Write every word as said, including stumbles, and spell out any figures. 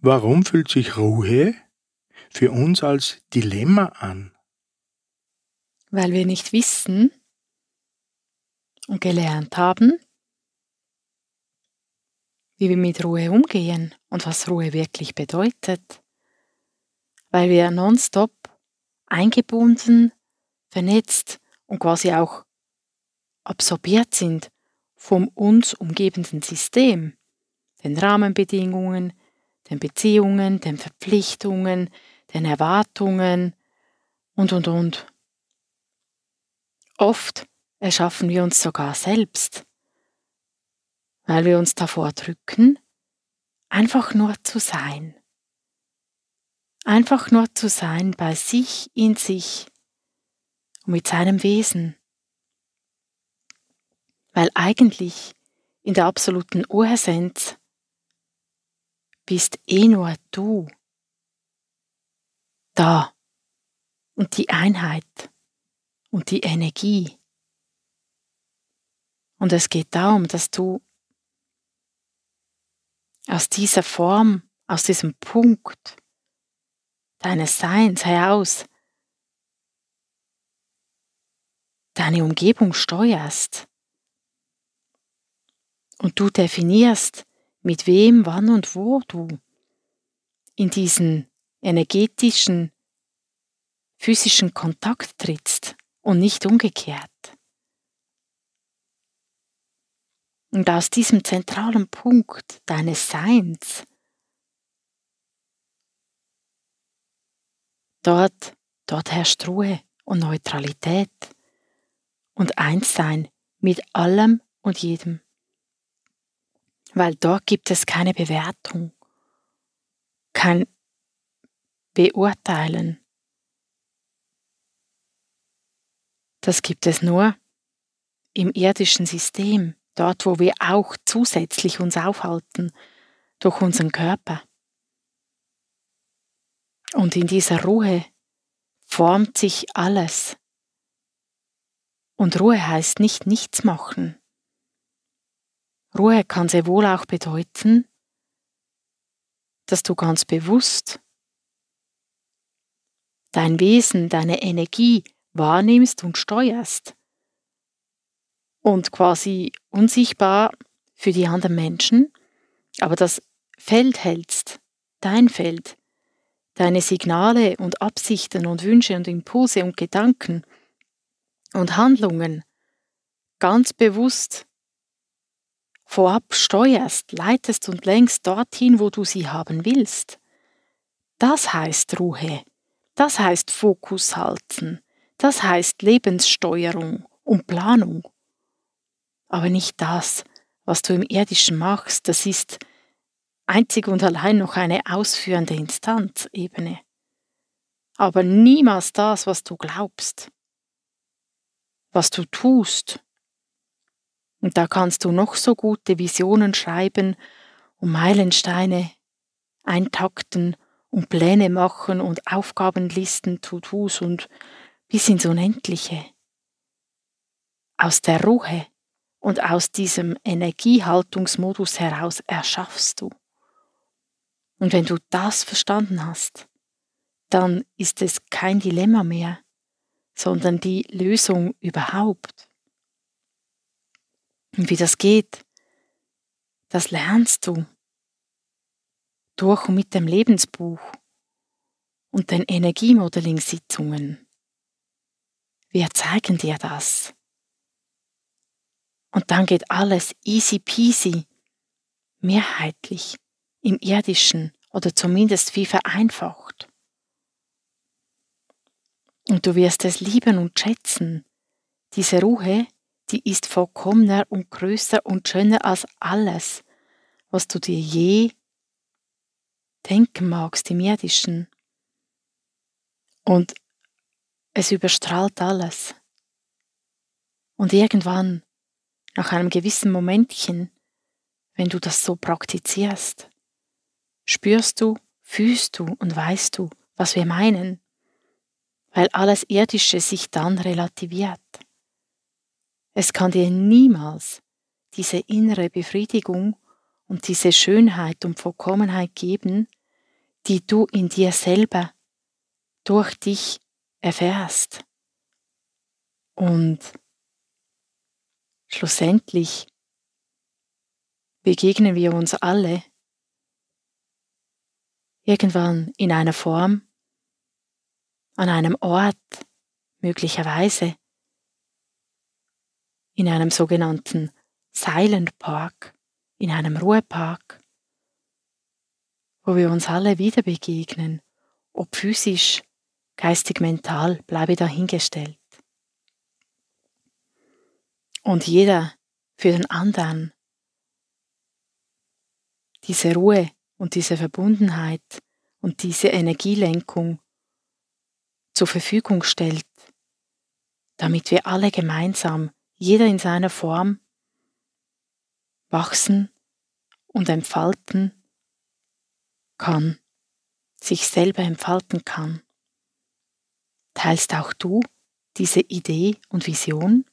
Warum fühlt sich Ruhe für uns als Dilemma an? Weil wir nicht wissen und gelernt haben, wie wir mit Ruhe umgehen und was Ruhe wirklich bedeutet. Weil wir nonstop eingebunden, vernetzt und quasi auch absorbiert sind vom uns umgebenden System, den Rahmenbedingungen, den Beziehungen, den Verpflichtungen, den Erwartungen und, und, und. Oft erschaffen wir uns sogar selbst, weil wir uns davor drücken, einfach nur zu sein. Einfach nur zu sein bei sich, in sich und mit seinem Wesen. Weil eigentlich in der absoluten Uressenz bist eh nur du da und die Einheit und die Energie. Und es geht darum, dass du aus dieser Form, aus diesem Punkt deines Seins heraus deine Umgebung steuerst und du definierst, mit wem, wann und wo du in diesen energetischen, physischen Kontakt trittst und nicht umgekehrt. Und aus diesem zentralen Punkt deines Seins, dort, dort herrscht Ruhe und Neutralität und Einssein mit allem und jedem. Weil dort gibt es keine Bewertung, kein Beurteilen. Das gibt es nur im irdischen System, dort wo wir auch zusätzlich uns aufhalten, durch unseren Körper. Und in dieser Ruhe formt sich alles. Und Ruhe heißt nicht nichts machen. Ruhe kann sehr wohl auch bedeuten, dass du ganz bewusst dein Wesen, deine Energie wahrnimmst und steuerst und quasi unsichtbar für die anderen Menschen, aber das Feld hältst, dein Feld, deine Signale und Absichten und Wünsche und Impulse und Gedanken und Handlungen ganz bewusst vorab steuerst, leitest und lenkst dorthin, wo du sie haben willst. Das heißt Ruhe, das heißt Fokus halten, das heißt Lebenssteuerung und Planung. Aber nicht das, was du im Irdischen machst, das ist einzig und allein noch eine ausführende Instanzebene. Aber niemals das, was du glaubst, was du tust. Und da kannst du noch so gute Visionen schreiben und Meilensteine eintakten und Pläne machen und Aufgabenlisten, To-Dos und bis ins Unendliche. Aus der Ruhe und aus diesem Energiehaltungsmodus heraus erschaffst du. Und wenn du das verstanden hast, dann ist es kein Dilemma mehr, sondern die Lösung überhaupt. Und wie das geht, das lernst du durch und mit dem Lebensbuch und den Energiemodeling-Sitzungen. Wir zeigen dir das. Und dann geht alles easy peasy, mehrheitlich, im Irdischen oder zumindest wie vereinfacht. Und du wirst es lieben und schätzen. Diese Ruhe, die ist vollkommener und größer und schöner als alles, was du dir je denken magst im Irdischen. Und es überstrahlt alles. Und irgendwann, nach einem gewissen Momentchen, wenn du das so praktizierst, spürst du, fühlst du und weißt du, was wir meinen, weil alles Irdische sich dann relativiert. Es kann dir niemals diese innere Befriedigung und diese Schönheit und Vollkommenheit geben, die du in dir selber durch dich erfährst. Und schlussendlich begegnen wir uns alle irgendwann in einer Form, an einem Ort, möglicherweise in einem sogenannten Silent Park, in einem Ruhepark, wo wir uns alle wieder begegnen, ob physisch, geistig, mental, bleibe dahingestellt. Und jeder für den anderen diese Ruhe und diese Verbundenheit und diese Energielenkung zur Verfügung stellt, damit wir alle gemeinsam, jeder in seiner Form, wachsen und entfalten kann, sich selber entfalten kann. Teilst auch du diese Idee und Vision?